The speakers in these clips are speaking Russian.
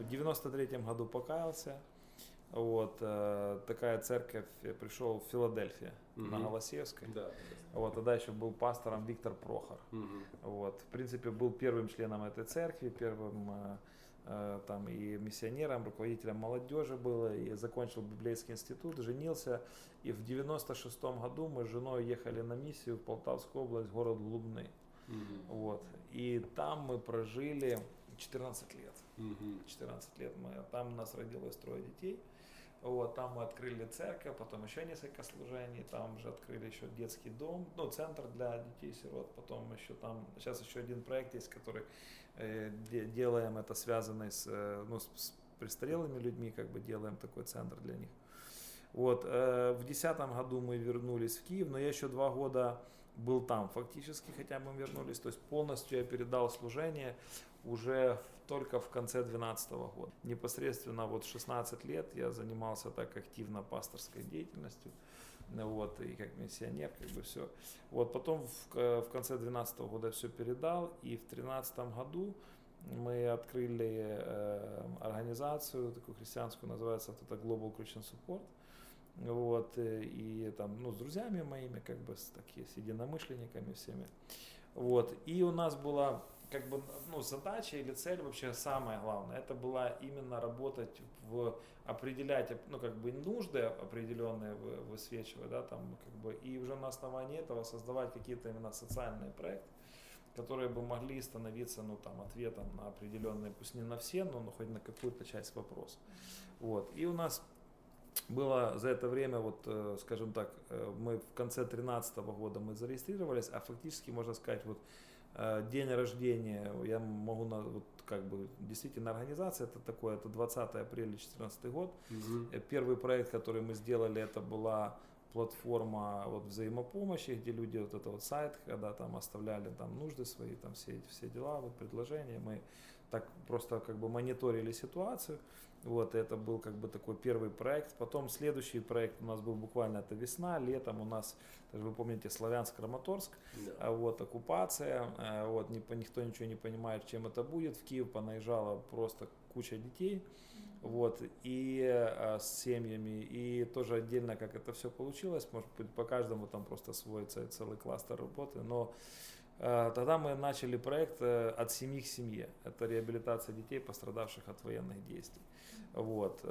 93-м году покаялся. Вот, такая церковь, я пришел в Филадельфии, на Голосеевской. Да. Вот, тогда еще был пастором Виктор Прохор. Вот, в принципе, был первым членом этой церкви, первым там и миссионером, руководителем молодежи было, и закончил библейский институт, женился. И в 96-м году мы с женой ехали на миссию в Полтавскую область, город Лубны. Вот, и там мы прожили 14 лет. 14 лет там у нас родилось 3 детей. Вот, там мы открыли церковь, потом еще несколько служений, там же открыли еще детский дом, ну, центр для детей-сирот, потом еще там, сейчас еще один проект есть, который делаем, это связанный с престарелыми людьми, как бы делаем такой центр для них. Вот, в 2010 году мы вернулись в Киев, но я еще 2 года был там фактически, хотя мы вернулись, то есть полностью я передал служение уже только в конце 2012 года. Непосредственно вот 16 лет я занимался так активно пасторской деятельностью, вот, и как миссионер, как бы все. Вот, потом в конце 2012 года все передал, и в 2013 году мы открыли организацию такую христианскую, называется это Global Christian Support. Вот, и там, с друзьями моими, как бы, с единомышленниками всеми. Вот, и у нас была, как бы, задача или цель вообще самое главное, это была именно работать определять, как бы, нужды определенные высвечивать, да, там, как бы, и уже на основании этого создавать какие-то именно социальные проекты, которые бы могли становиться, ответом на определенные, пусть не на все, но хоть на какую-то часть вопросов. Вот, и у нас было за это время, вот, скажем так, мы в конце 2013 года мы зарегистрировались, а фактически, можно сказать, вот день рождения, я могу, вот, как бы, действительно, организация это такое, это 20 апреля 2014 год. Первый проект, который мы сделали, это была платформа вот взаимопомощи, где люди, вот это вот сайт, когда там оставляли там нужды свои, там все дела, вот предложения, мы так просто как бы мониторили ситуацию. Вот, это был как бы такой первый проект. Потом следующий проект у нас был буквально это весна, летом у нас, вы помните, Славянск-Краматорск, да. Вот, оккупация, вот, никто ничего не понимает, чем это будет. В Киев понаезжала просто куча детей, вот, и с семьями, и тоже отдельно, как это все получилось, может быть, по каждому там просто свой целый кластер работы, но тогда мы начали проект «От семьи к семье». Это реабилитация детей, пострадавших от военных действий. Вот.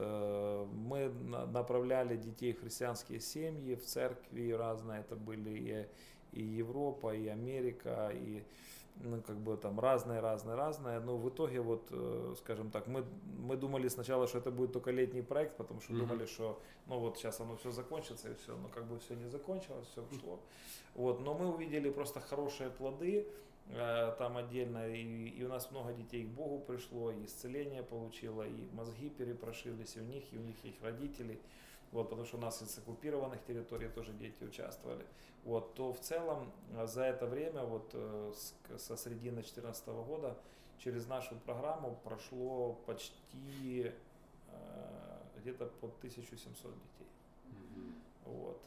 Мы направляли детей в христианские семьи, в церкви разные. Это были и Европа, и Америка, и как бы там разные. Но в итоге, вот, скажем так, мы думали сначала, что это будет только летний проект, потому что думали, что вот сейчас оно все закончится и все, но как бы все не закончилось, все ушло. Вот, но мы увидели просто хорошие плоды там отдельно, и у нас много детей к Богу пришло, и исцеление получило, и мозги перепрошились, и у них их родителей. Вот, потому что у нас из оккупированных территорий тоже дети участвовали. Вот, то в целом за это время, вот со середины 2014 года, через нашу программу прошло почти где-то под 1700 детей. Вот,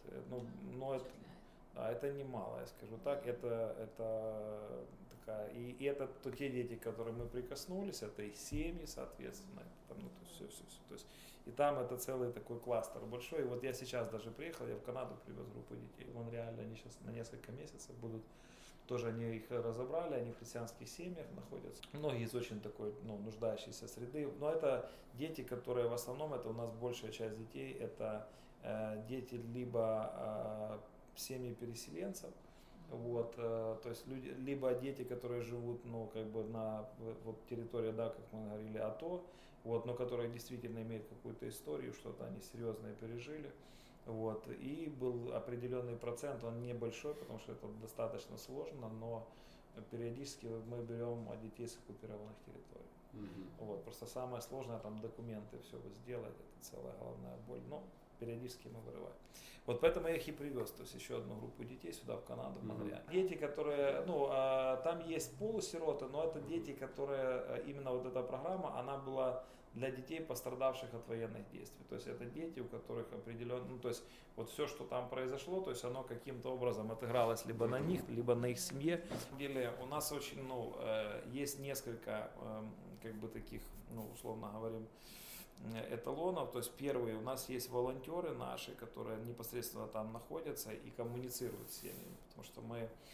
это немало, я скажу так, это такая, и это те дети, к которым мы прикоснулись, это их семьи, соответственно, там, все. То есть, и там это целый такой кластер большой. И вот я сейчас даже приехал, я в Канаду привез группу детей, в Монреале, они сейчас на несколько месяцев будут, тоже они их разобрали, они в христианских семьях находятся. Многие из очень такой, нуждающейся среды, но это дети, которые в основном, это у нас большая часть детей, это дети либо семьи переселенцев, вот, то есть люди, либо дети, которые живут, как бы на вот территории, да, как мы говорили, АТО, вот, но которые действительно имеют какую-то историю, что-то они серьезное пережили, вот, и был определенный процент, он небольшой, потому что это достаточно сложно, но периодически мы берем детей с оккупированных территорий. Вот, просто самое сложное там документы все сделать, это целая головная боль, но периодически мы вырываем. Вот поэтому я их и привез, то есть еще одну группу детей сюда, в Канаду, в Монреаль. Дети, которые, там есть полусироты, но это дети, которые, именно вот эта программа, она была для детей, пострадавших от военных действий. То есть это дети, у которых определенно, то есть вот все, что там произошло, то есть оно каким-то образом отыгралось либо на них, либо на их семье. На самом деле у нас очень, есть несколько как бы таких, ну, условно говорим, эталонов. То есть первые, у нас есть волонтеры наши, которые непосредственно там находятся и коммуницируют с семьями, потому что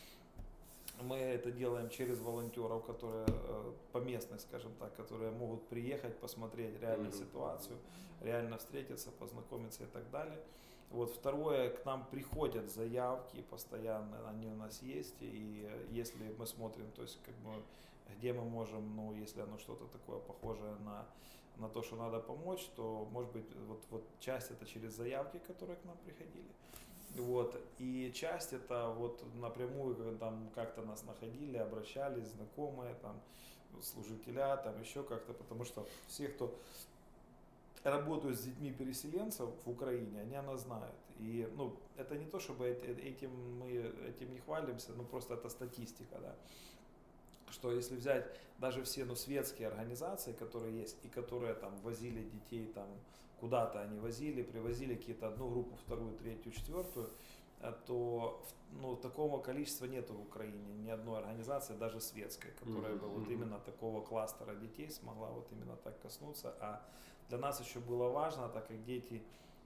мы это делаем через волонтеров, которые поместных, скажем так, которые могут приехать, посмотреть реально ситуацию, реально встретиться, познакомиться и так далее. Вот второе, к нам приходят заявки постоянно, они у нас есть, и если мы смотрим, то есть как бы где мы можем, ну, если оно что-то такое похожее на то, что надо помочь, то может быть вот часть это через заявки, которые к нам приходили. Вот. И часть это вот напрямую, когда там как-то нас находили, обращались, знакомые, там, служителя, там еще как-то, потому что все, кто работают с детьми переселенцев в Украине, они нас знают. И ну, это не то, чтобы этим не хвалимся, но просто это статистика, да. Что если взять даже все светские организации, которые есть, и которые там возили детей там куда-то они возили, привозили какие-то одну группу, вторую, третью, четвертую, то такого количества нету в Украине, ни одной организации, даже светской, которая бы вот именно такого кластера детей смогла вот именно так коснуться. А для нас еще было важно, так как дети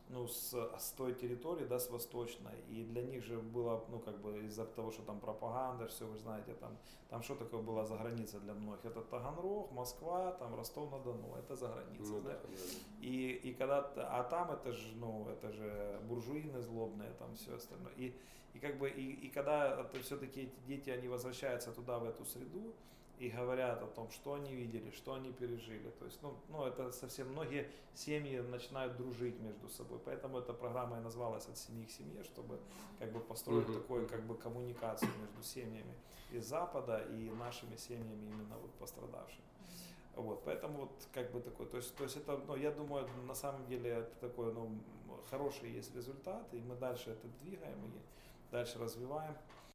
с той территории, да, с восточной, и для них же было, как бы из-за того, что там пропаганда, все, вы знаете, там что такое было за граница для многих, это Таганрог, Москва, там Ростов-на-Дону, это за границей, да. И когда, а там это же буржуины злобные, там все остальное, и как бы, и когда все-таки эти дети, они возвращаются туда, в эту среду, и говорят о том, что они видели, что они пережили. То есть, это совсем многие семьи начинают дружить между собой. Поэтому эта программа и называлась «От семьи к семье», чтобы как бы построить такую как бы коммуникацию между семьями из Запада и нашими семьями именно вот пострадавшими. Вот, поэтому вот как бы такой, то есть это, я думаю, на самом деле это такой, хороший есть результат, и мы дальше это двигаем и дальше развиваем.